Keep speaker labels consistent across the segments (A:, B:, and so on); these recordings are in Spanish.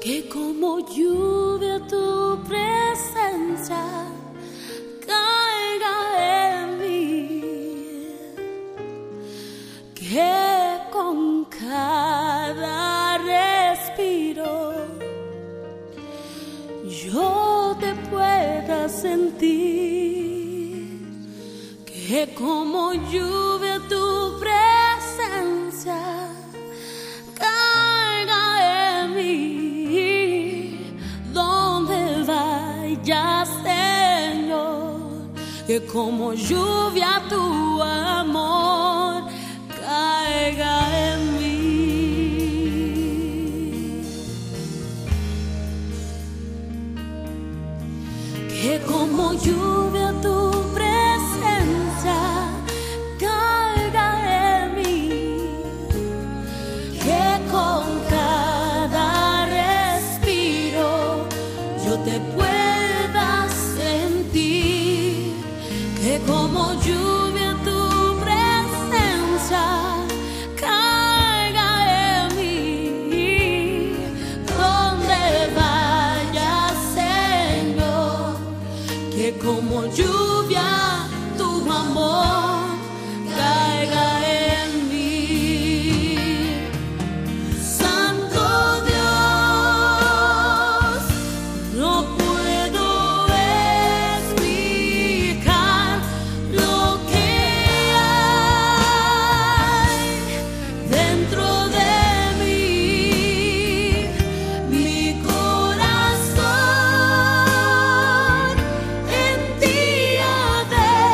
A: que como lluvia tu presencia caiga en mí, que con cada respiro yo te pueda sentir, que como lluvia tu presencia caiga en mí, donde vaya, Señor, que como lluvia tu amor caiga en mí. Que como lluvia tu presencia caiga en mí, que con cada respiro yo te pueda sentir, que como lluvia tu presencia caiga en mí, donde vaya, Señor, que como lluvia tu amor caiga en mí. Santo Dios, no puedo explicar lo que hay dentro de mí, mi corazón en ti ha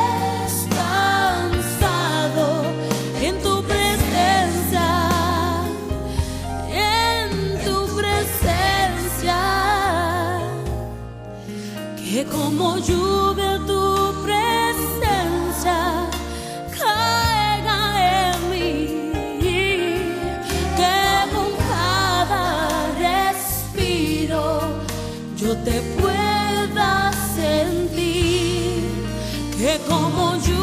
A: descansado, en tu presencia, que como lluvia tu presencia caiga en mí, que con cada respiro yo te pueda sentir, que como lluvia